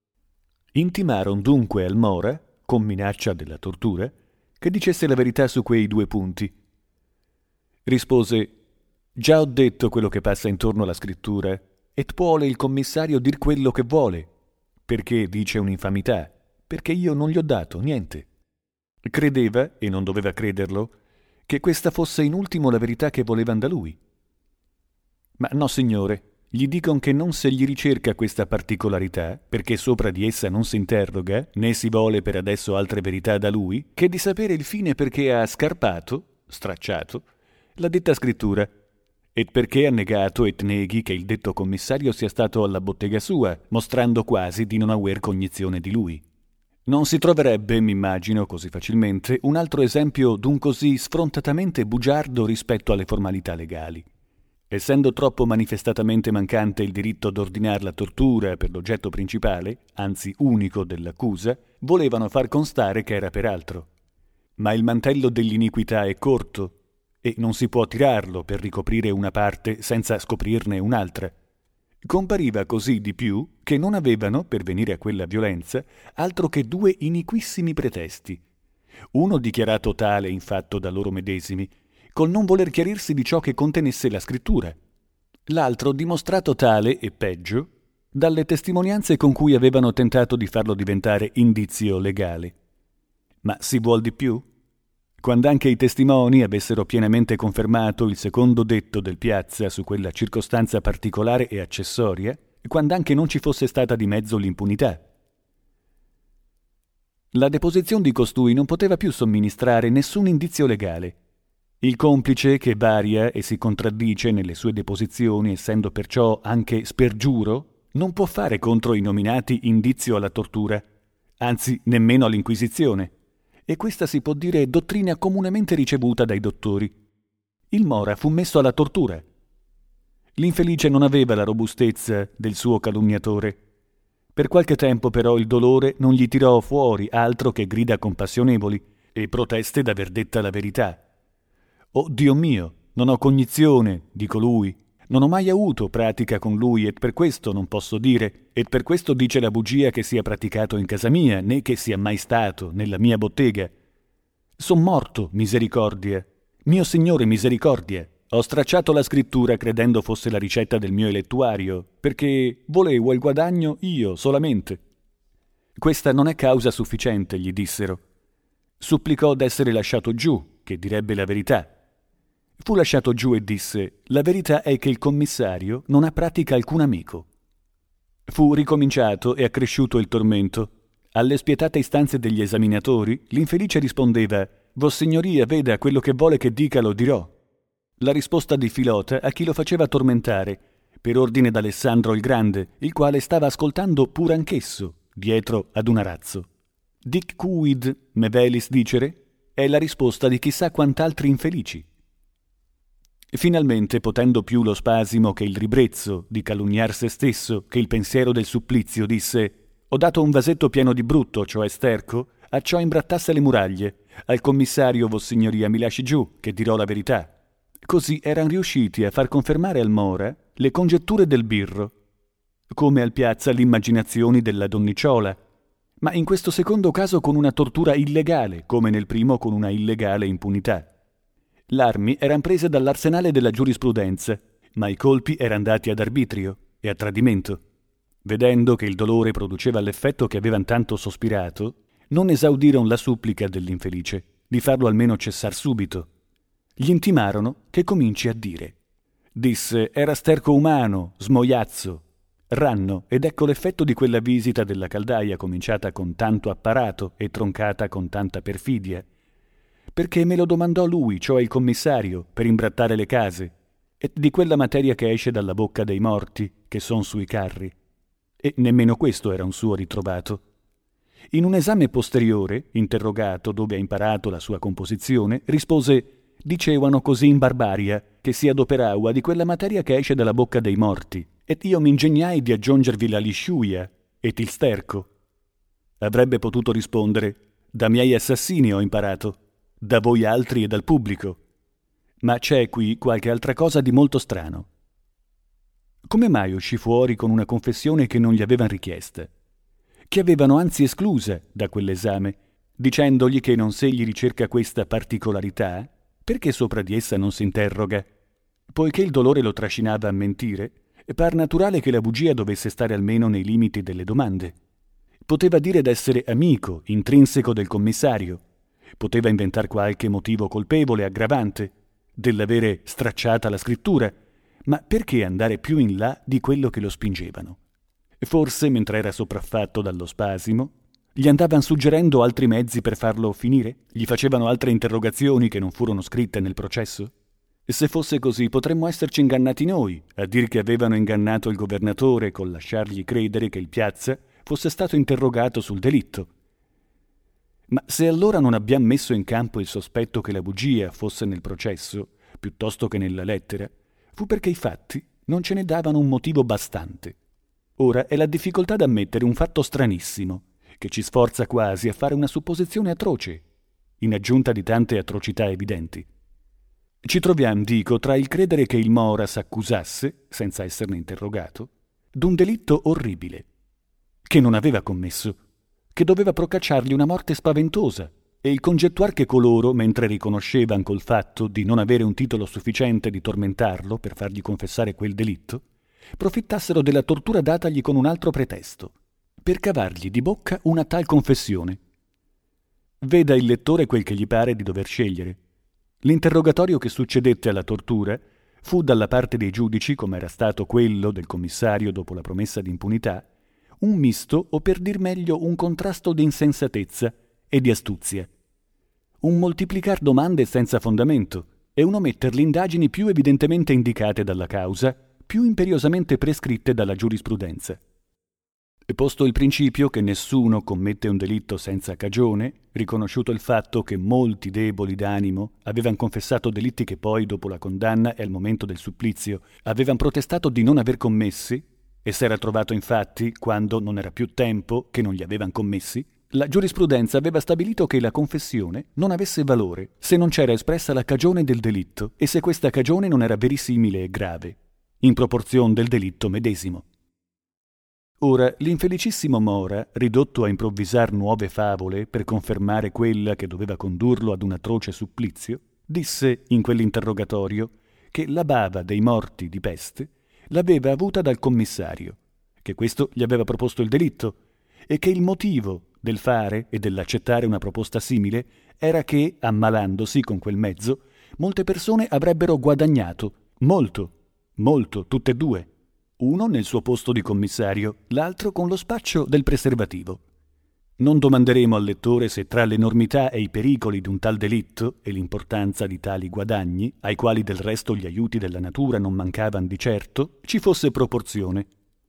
Intimaron dunque al Mora, con minaccia della tortura, che dicesse la verità su quei due punti. Rispose, già ho detto quello che passa intorno alla scrittura, et puole il commissario dir quello che vuole, perché dice un'infamità, perché io non gli ho dato niente. Credeva, e non doveva crederlo, che questa fosse in ultimo la verità che volevan da lui. Ma no, signore, gli dicon che non se gli ricerca questa particolarità, perché sopra di essa non si interroga, né si vuole per adesso altre verità da lui, che di sapere il fine perché ha scarpato, stracciato, la detta scrittura, e perché ha negato et neghi che il detto commissario sia stato alla bottega sua, mostrando quasi di non aver cognizione di lui. Non si troverebbe, m'immagino, così facilmente, un altro esempio d'un così sfrontatamente bugiardo rispetto alle formalità legali. Essendo troppo manifestatamente mancante il diritto d'ordinar la tortura per l'oggetto principale, anzi unico dell'accusa, volevano far constare che era per altro. Ma il mantello dell'iniquità è corto e non si può tirarlo per ricoprire una parte senza scoprirne un'altra. Compariva così di più che non avevano, per venire a quella violenza, altro che due iniquissimi pretesti. Uno dichiarato tale in fatto da loro medesimi, col non voler chiarirsi di ciò che contenesse la scrittura. L'altro dimostrato tale, e peggio, dalle testimonianze con cui avevano tentato di farlo diventare indizio legale. Ma si vuol di più? Quando anche i testimoni avessero pienamente confermato il secondo detto del Piazza su quella circostanza particolare e accessoria, quando anche non ci fosse stata di mezzo l'impunità. La deposizione di costui non poteva più somministrare nessun indizio legale. Il complice, che varia e si contraddice nelle sue deposizioni, essendo perciò anche spergiuro, non può fare contro i nominati indizio alla tortura, anzi nemmeno all'inquisizione, e questa si può dire dottrina comunemente ricevuta dai dottori. Il Mora fu messo alla tortura. L'infelice non aveva la robustezza del suo calunniatore. Per qualche tempo però il dolore non gli tirò fuori altro che grida compassionevoli e proteste d'aver detta la verità. «Oh Dio mio, non ho cognizione di colui, non ho mai avuto pratica con lui e per questo non posso dire, e per questo dice la bugia che sia praticato in casa mia, né che sia mai stato nella mia bottega. Son morto, misericordia, mio Signore misericordia. Ho stracciato la scrittura credendo fosse la ricetta del mio elettuario, perché volevo il guadagno io solamente». «Questa non è causa sufficiente», gli dissero. Supplicò d'essere lasciato giù, che direbbe la verità. Fu lasciato giù e disse: «La verità è che il commissario non ha pratica alcun amico». Fu ricominciato e accresciuto il tormento. Alle spietate istanze degli esaminatori, l'infelice rispondeva: «Vossignoria veda quello che vuole che dica lo dirò». La risposta di Filota a chi lo faceva tormentare, per ordine d'Alessandro il Grande, il quale stava ascoltando pur anch'esso, dietro ad un arazzo. «Dic quid me velis dicere?» è la risposta di chissà quant'altri infelici. Finalmente, potendo più lo spasimo che il ribrezzo di calunniar se stesso, che il pensiero del supplizio, disse: «Ho dato un vasetto pieno di brutto, cioè sterco, a ciò imbrattasse le muraglie. Al commissario vossignoria mi lasci giù, che dirò la verità». Così eran riusciti a far confermare al Mora le congetture del birro, come al piazza l'immaginazioni della donnicciola, ma in questo secondo caso con una tortura illegale, come nel primo con una illegale impunità. L'armi eran prese dall'arsenale della giurisprudenza, ma i colpi eran dati ad arbitrio e a tradimento. Vedendo che il dolore produceva l'effetto che avevan tanto sospirato, non esaudiron la supplica dell'infelice di farlo almeno cessar subito. Gli intimarono che cominci a dire. Disse: «Era sterco umano, smoiazzo, ranno, ed ecco l'effetto di quella visita della caldaia cominciata con tanto apparato e troncata con tanta perfidia. Perché me lo domandò lui, cioè il commissario, per imbrattare le case, e di quella materia che esce dalla bocca dei morti, che son sui carri. E nemmeno questo era un suo ritrovato. In un esame posteriore, interrogato dove ha imparato la sua composizione, rispose: «Dicevano così in Barbaria, che si adoperaua di quella materia che esce dalla bocca dei morti, ed io m'ingegnai di aggiungervi la lisciuia et il sterco». Avrebbe potuto rispondere: «Da miei assassini ho imparato, da voi altri e dal pubblico». Ma c'è qui qualche altra cosa di molto strano. Come mai uscì fuori con una confessione che non gli avevan richiesta, che avevano anzi esclusa da quell'esame, dicendogli che non se gli ricerca questa particolarità, perché sopra di essa non si interroga? Poiché il dolore lo trascinava a mentire, par naturale che la bugia dovesse stare almeno nei limiti delle domande. Poteva dire d'essere amico, intrinseco del commissario. Poteva inventar qualche motivo colpevole, aggravante, dell'avere stracciata la scrittura, ma perché andare più in là di quello che lo spingevano? Forse, mentre era sopraffatto dallo spasimo, gli andavan suggerendo altri mezzi per farlo finire? Gli facevano altre interrogazioni che non furono scritte nel processo? E se fosse così, potremmo esserci ingannati noi, a dir che avevano ingannato il governatore col lasciargli credere che il Piazza fosse stato interrogato sul delitto. Ma se allora non abbiamo messo in campo il sospetto che la bugia fosse nel processo, piuttosto che nella lettera, fu perché i fatti non ce ne davano un motivo bastante. Ora è la difficoltà d'ammettere un fatto stranissimo, che ci sforza quasi a fare una supposizione atroce, in aggiunta di tante atrocità evidenti. Ci troviamo, dico, tra il credere che il Mora s'accusasse, senza esserne interrogato, d'un delitto orribile, che non aveva commesso, che doveva procacciargli una morte spaventosa, e il congettuar che coloro, mentre riconoscevan col fatto di non avere un titolo sufficiente di tormentarlo per fargli confessare quel delitto, profittassero della tortura datagli con un altro pretesto, per cavargli di bocca una tal confessione. Veda il lettore quel che gli pare di dover scegliere. L'interrogatorio che succedette alla tortura fu dalla parte dei giudici, come era stato quello del commissario dopo la promessa di impunità, un misto o per dir meglio un contrasto di insensatezza e di astuzia. Un moltiplicar domande senza fondamento e un ometter le indagini più evidentemente indicate dalla causa, più imperiosamente prescritte dalla giurisprudenza. E posto il principio che nessuno commette un delitto senza cagione, riconosciuto il fatto che molti deboli d'animo avevano confessato delitti che poi, dopo la condanna e al momento del supplizio, avevano protestato di non aver commessi, e s'era trovato infatti, quando non era più tempo, che non li avevano commessi, la giurisprudenza aveva stabilito che la confessione non avesse valore se non c'era espressa la cagione del delitto e se questa cagione non era verisimile e grave, in proporzione del delitto medesimo. Ora, l'infelicissimo Mora, ridotto a improvvisar nuove favole per confermare quella che doveva condurlo ad un atroce supplizio, disse in quell'interrogatorio che la bava dei morti di peste l'aveva avuta dal commissario, che questo gli aveva proposto il delitto e che il motivo del fare e dell'accettare una proposta simile era che, ammalandosi con quel mezzo, molte persone avrebbero guadagnato, molto, molto, tutte e due, uno nel suo posto di commissario, l'altro con lo spaccio del preservativo. Non domanderemo al lettore se tra l'enormità e i pericoli di un tal delitto e l'importanza di tali guadagni, ai quali del resto gli aiuti della natura non mancavano di certo, ci fosse proporzione.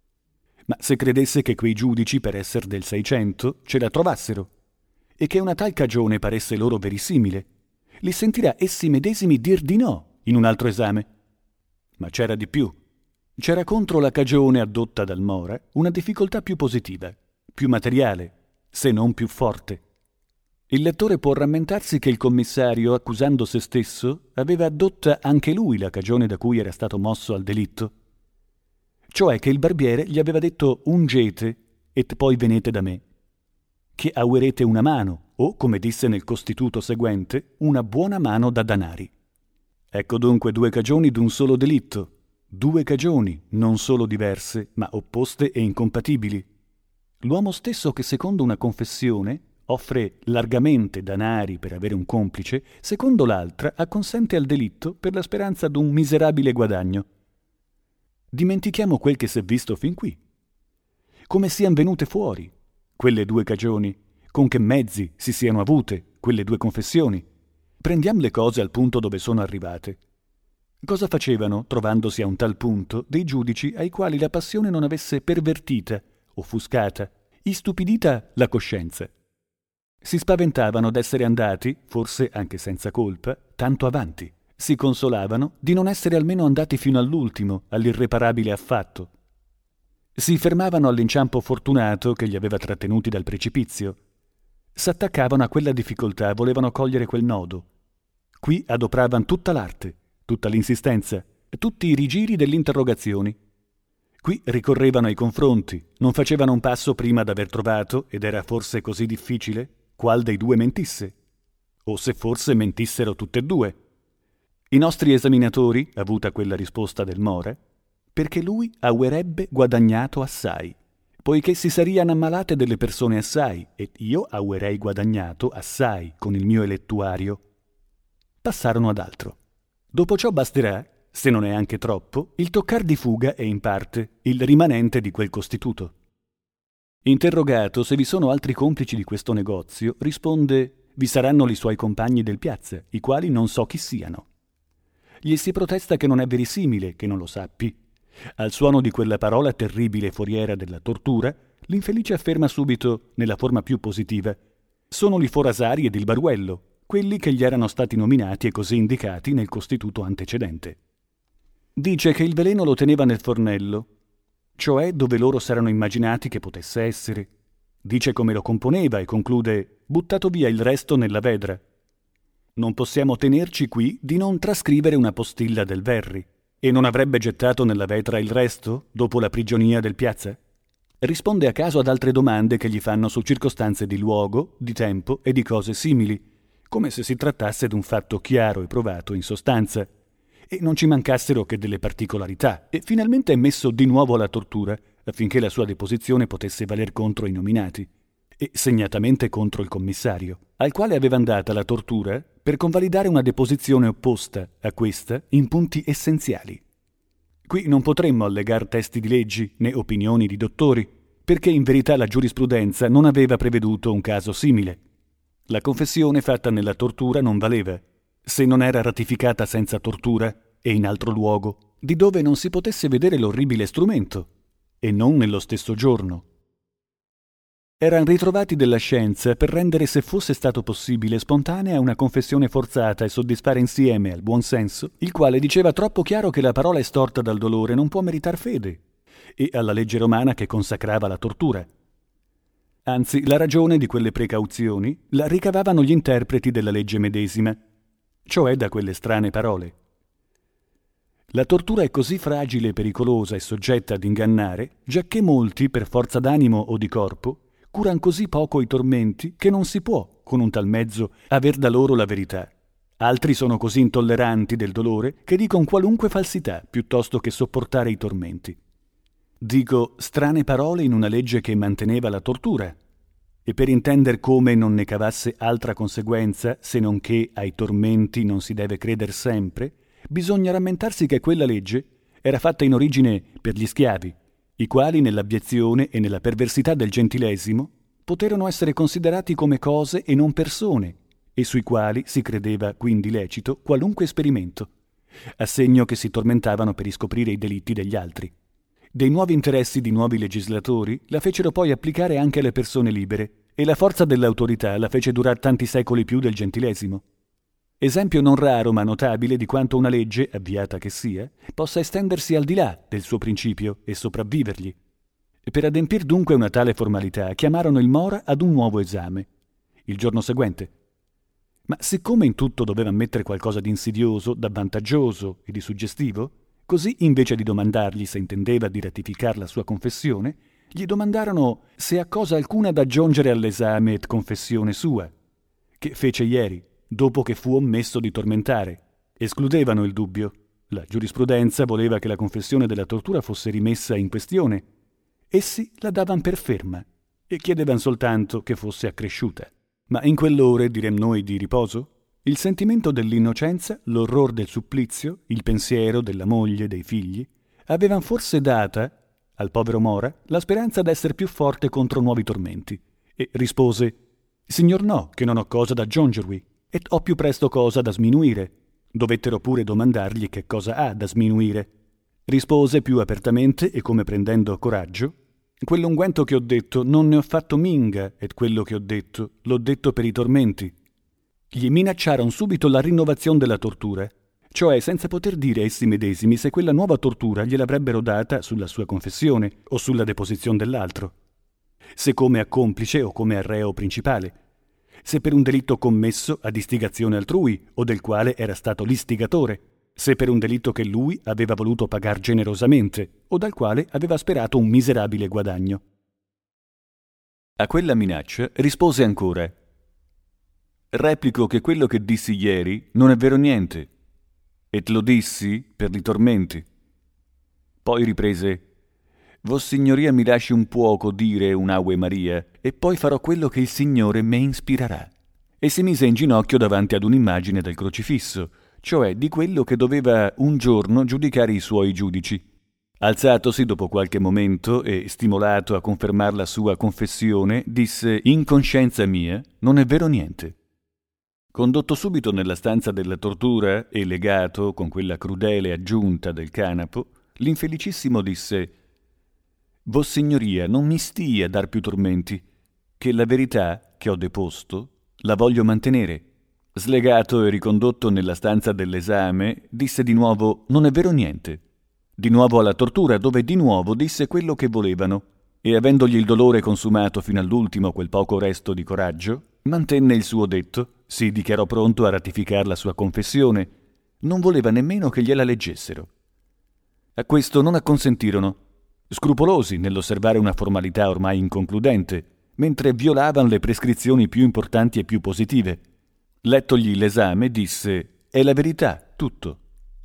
Ma se credesse che quei giudici, per essere del Seicento, ce la trovassero, e che una tal cagione paresse loro verisimile, li sentirà essi medesimi dir di no in un altro esame. Ma c'era di più. C'era contro la cagione addotta dal Mora una difficoltà più positiva, più materiale, se non più forte. Il lettore può rammentarsi che il commissario, accusando se stesso, aveva addotta anche lui la cagione da cui era stato mosso al delitto, cioè che il barbiere gli aveva detto ungete et poi venete da me, che auerete una mano, o, come disse nel costituto seguente, una buona mano da danari. Ecco dunque due cagioni d'un solo delitto, due cagioni, non solo diverse, ma opposte e incompatibili. L'uomo stesso che secondo una confessione offre largamente danari per avere un complice, secondo l'altra acconsente al delitto per la speranza d'un miserabile guadagno. Dimentichiamo quel che s'è visto fin qui. Come siano venute fuori quelle due cagioni, con che mezzi si siano avute quelle due confessioni. Prendiamo le cose al punto dove sono arrivate. Cosa facevano, trovandosi a un tal punto, dei giudici ai quali la passione non avesse pervertita, offuscata, istupidita la coscienza? Si spaventavano d'essere andati, forse anche senza colpa, tanto avanti. Si consolavano di non essere almeno andati fino all'ultimo, all'irreparabile affatto. Si fermavano all'inciampo fortunato che li aveva trattenuti dal precipizio. S'attaccavano a quella difficoltà, volevano cogliere quel nodo. Qui adopravano tutta l'arte, tutta l'insistenza, tutti i rigiri delle interrogazioni. Qui ricorrevano ai confronti, non facevano un passo prima d'aver trovato, ed era forse così difficile, qual dei due mentisse, o se forse mentissero tutte e due. I nostri esaminatori, avuta quella risposta del Mora, perché lui auerebbe guadagnato assai, poiché si sariano ammalate delle persone assai, ed io auerei guadagnato assai con il mio elettuario. Passarono ad altro. Dopo ciò basterà, se non è anche troppo, il toccar di fuga e in parte il rimanente di quel costituto. Interrogato se vi sono altri complici di questo negozio, risponde: vi saranno i suoi compagni del piazza, i quali non so chi siano. Gli si protesta che non è verisimile che non lo sappi. Al suono di quella parola terribile foriera della tortura, l'infelice afferma subito, nella forma più positiva: sono i forasari ed il baruello, quelli che gli erano stati nominati e così indicati nel costituto antecedente. Dice che il veleno lo teneva nel fornello, cioè dove loro s'erano immaginati che potesse essere. Dice come lo componeva e conclude: buttato via il resto nella vedra. Non possiamo tenerci qui di non trascrivere una postilla del Verri. E non avrebbe gettato nella vetra il resto, dopo la prigionia del piazza? Risponde a caso ad altre domande che gli fanno su circostanze di luogo, di tempo e di cose simili, come se si trattasse d'un fatto chiaro e provato in sostanza, e non ci mancassero che delle particolarità, e finalmente è messo di nuovo alla tortura, affinché la sua deposizione potesse valer contro i nominati. e segnatamente contro il commissario, al quale aveva data la tortura per convalidare una deposizione opposta a questa in punti essenziali. Qui non potremmo allegar testi di leggi né opinioni di dottori, perché in verità la giurisprudenza non aveva preveduto un caso simile. La confessione fatta nella tortura non valeva, se non era ratificata senza tortura e in altro luogo, di dove non si potesse vedere l'orribile strumento, e non nello stesso giorno. Eran ritrovati della scienza per rendere, se fosse stato possibile, spontanea una confessione forzata e soddisfare insieme al buon senso, il quale diceva troppo chiaro che la parola estorta dal dolore non può meritar fede, e alla legge romana che consacrava la tortura. Anzi, la ragione di quelle precauzioni la ricavavano gli interpreti della legge medesima, cioè da quelle strane parole. La tortura è così fragile e pericolosa e soggetta ad ingannare, giacché molti, per forza d'animo o di corpo, curan così poco i tormenti che non si può, con un tal mezzo, aver da loro la verità. Altri sono così intolleranti del dolore che dicono qualunque falsità piuttosto che sopportare i tormenti. Dico strane parole in una legge che manteneva la tortura, e per intender come non ne cavasse altra conseguenza se non che ai tormenti non si deve creder sempre, bisogna rammentarsi che quella legge era fatta in origine per gli schiavi, i quali nell'abiezione e nella perversità del gentilesimo poterono essere considerati come cose e non persone, e sui quali si credeva quindi lecito qualunque esperimento, a segno che si tormentavano per riscoprire i delitti degli altri. Dei nuovi interessi di nuovi legislatori la fecero poi applicare anche alle persone libere, e la forza dell'autorità la fece durar tanti secoli più del gentilesimo. Esempio non raro ma notabile di quanto una legge, avviata che sia, possa estendersi al di là del suo principio e sopravvivergli. E per adempir dunque una tale formalità chiamarono il Mora ad un nuovo esame, il giorno seguente. Ma siccome in tutto doveva mettere qualcosa di insidioso, d'avvantaggioso e di suggestivo, così invece di domandargli se intendeva di ratificar la sua confessione, gli domandarono se ha cosa alcuna da aggiungere all'esame et confessione sua, che fece ieri, dopo che fu ommesso di tormentare. Escludevano il dubbio. La giurisprudenza voleva che la confessione della tortura fosse rimessa in questione. Essi la davan per ferma e chiedevan soltanto che fosse accresciuta. Ma in quell'ore, direm noi, di riposo, il sentimento dell'innocenza, l'orror del supplizio, il pensiero della moglie e dei figli, avevan forse data al povero Mora la speranza d'esser più forte contro nuovi tormenti, e rispose: «Signor no, che non ho cosa da aggiungervi, et ho più presto cosa da sminuire». Dovettero pure domandargli che cosa ha da sminuire. Rispose più apertamente e come prendendo coraggio: «Quell'unguento che ho detto non ne ho fatto minga, et quello che ho detto l'ho detto per i tormenti». Gli minacciarono subito la rinnovazione della tortura, cioè senza poter dire essi medesimi se quella nuova tortura gliel'avrebbero data sulla sua confessione o sulla deposizione dell'altro, se come a complice o come a reo principale, se per un delitto commesso ad istigazione altrui o del quale era stato l'istigatore, se per un delitto che lui aveva voluto pagar generosamente o dal quale aveva sperato un miserabile guadagno. A quella minaccia rispose ancora: «Replico che quello che dissi ieri non è vero niente, et lo dissi per i tormenti». Poi riprese: «Vossignoria mi lasci un puoco dire un'Ave Maria, e poi farò quello che il Signore me inspirarà». E si mise in ginocchio davanti ad un'immagine del crocifisso, cioè di quello che doveva un giorno giudicare i suoi giudici. Alzatosi dopo qualche momento e stimolato a confermar la sua confessione, disse: «In coscienza mia non è vero niente». Condotto subito nella stanza della tortura e legato con quella crudele aggiunta del canapo, l'infelicissimo disse: «Vossignoria non mi stia a dar più tormenti, che la verità che ho deposto la voglio mantenere». Slegato e ricondotto nella stanza dell'esame, disse di nuovo: «Non è vero niente». Di nuovo alla tortura, dove di nuovo disse quello che volevano, e avendogli il dolore consumato fino all'ultimo quel poco resto di coraggio, mantenne il suo detto, si dichiarò pronto a ratificar la sua confessione, non voleva nemmeno che gliela leggessero. A questo non acconsentirono, scrupolosi nell'osservare una formalità ormai inconcludente, mentre violavano le prescrizioni più importanti e più positive. Lettogli l'esame, disse: «È la verità, tutto».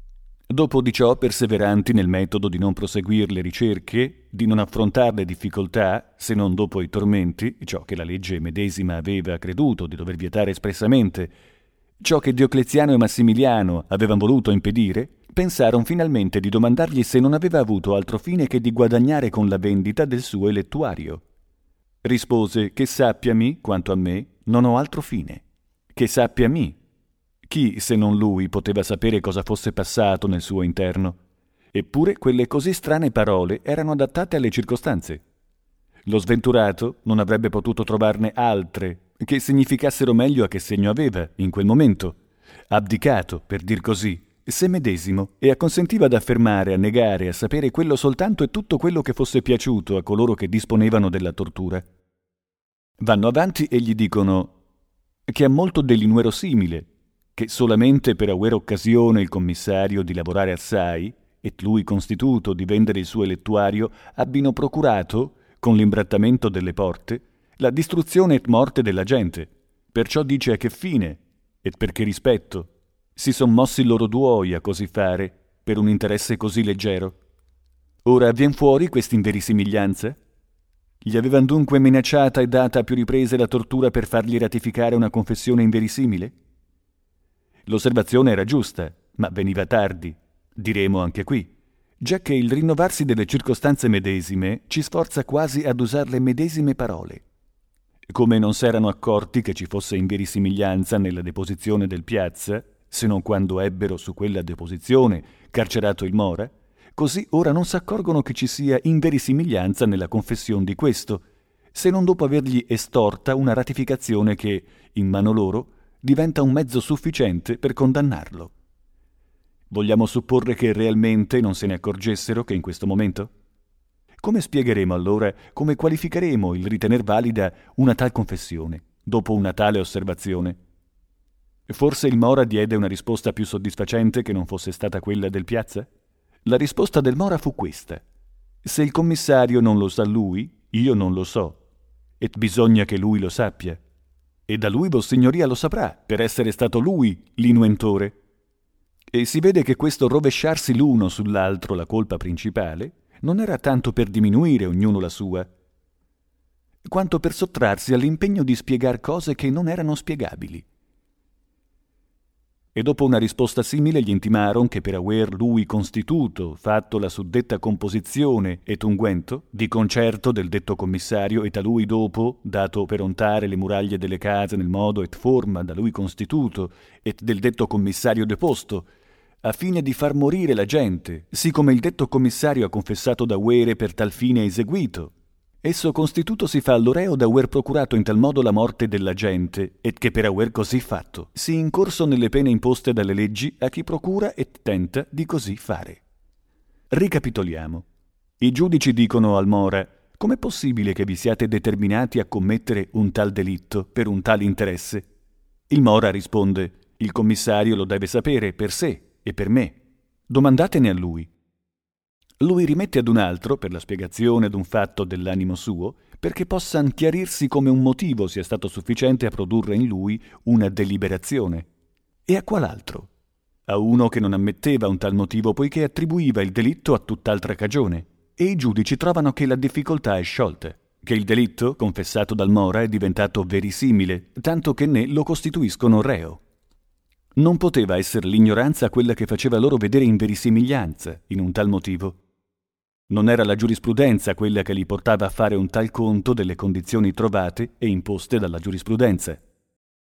Dopo di ciò, perseveranti nel metodo di non proseguire le ricerche, di non affrontare le difficoltà, se non dopo i tormenti, ciò che la legge medesima aveva creduto di dover vietare espressamente, ciò che Diocleziano e Massimiliano avevano voluto impedire, pensarono finalmente di domandargli se non aveva avuto altro fine che di guadagnare con la vendita del suo elettuario. Rispose che sappiami, quanto a me, non ho altro fine. Che sappiami. Chi, se non lui, poteva sapere cosa fosse passato nel suo interno? Eppure quelle così strane parole erano adattate alle circostanze. Lo sventurato non avrebbe potuto trovarne altre che significassero meglio a che segno aveva, in quel momento, abdicato, per dir così, se medesimo, e acconsentiva ad affermare, a negare, a sapere quello soltanto e tutto quello che fosse piaciuto a coloro che disponevano della tortura. Vanno avanti e gli dicono che ha molto dell'inverosimile, che solamente per aver occasione il commissario di lavorare assai, et lui constituto di vendere il suo elettuario, abbino procurato, con l'imbrattamento delle porte, la distruzione et morte della gente. Perciò dice a che fine, et per che rispetto, si son mossi loro duoi a così fare, per un interesse così leggero. Ora vien fuori quest'inverosimiglianza? Gli avevan dunque minacciata e data a più riprese la tortura per fargli ratificare una confessione inverosimile? L'osservazione era giusta, ma veniva tardi, diremo anche qui, giacché il rinnovarsi delle circostanze medesime ci sforza quasi ad usar le medesime parole. Come non s'erano accorti che ci fosse inverosimiglianza nella deposizione del Piazza, se non quando ebbero su quella deposizione carcerato il Mora, così ora non s'accorgono che ci sia inverosimiglianza nella confessione di questo, se non dopo avergli estorta una ratificazione che, in mano loro, diventa un mezzo sufficiente per condannarlo. Vogliamo supporre che realmente non se ne accorgessero che in questo momento? Come spiegheremo allora, come qualificheremo il ritener valida una tal confessione, dopo una tale osservazione? Forse il Mora diede una risposta più soddisfacente che non fosse stata quella del Piazza? La risposta del Mora fu questa: se il commissario non lo sa lui, io non lo so, et bisogna che lui lo sappia. E da lui Vossignoria lo saprà, per essere stato lui l'inuentore. E si vede che questo rovesciarsi l'uno sull'altro la colpa principale non era tanto per diminuire ognuno la sua, quanto per sottrarsi all'impegno di spiegar cose che non erano spiegabili. E dopo una risposta simile gli intimaron che per aver lui constituto, fatto la suddetta composizione et unguento, di concerto del detto commissario et a lui dopo, dato per ontare le muraglie delle case nel modo et forma da lui constituto, et del detto commissario deposto, a fine di far morire la gente, sì come il detto commissario ha confessato d'avere per tal fine eseguito. Esso constituto si fa all'oreo d'aver procurato in tal modo la morte della gente, et che per aver così fatto si incorso nelle pene imposte dalle leggi a chi procura et tenta di così fare. Ricapitoliamo. I giudici dicono al Mora: com'è possibile che vi siate determinati a commettere un tal delitto per un tal interesse? Il Mora risponde: il commissario lo deve sapere per sé e per me. Domandatene a lui. Lui rimette ad un altro, per la spiegazione d'un fatto dell'animo suo, perché possa chiarirsi come un motivo sia stato sufficiente a produrre in lui una deliberazione. E a qual altro? A uno che non ammetteva un tal motivo poiché attribuiva il delitto a tutt'altra cagione. E i giudici trovano che la difficoltà è sciolta, che il delitto, confessato dal Mora, è diventato verisimile, tanto che ne lo costituiscono reo. Non poteva essere l'ignoranza quella che faceva loro vedere inverosimiglianza in un tal motivo. Non era la giurisprudenza quella che li portava a fare un tal conto delle condizioni trovate e imposte dalla giurisprudenza.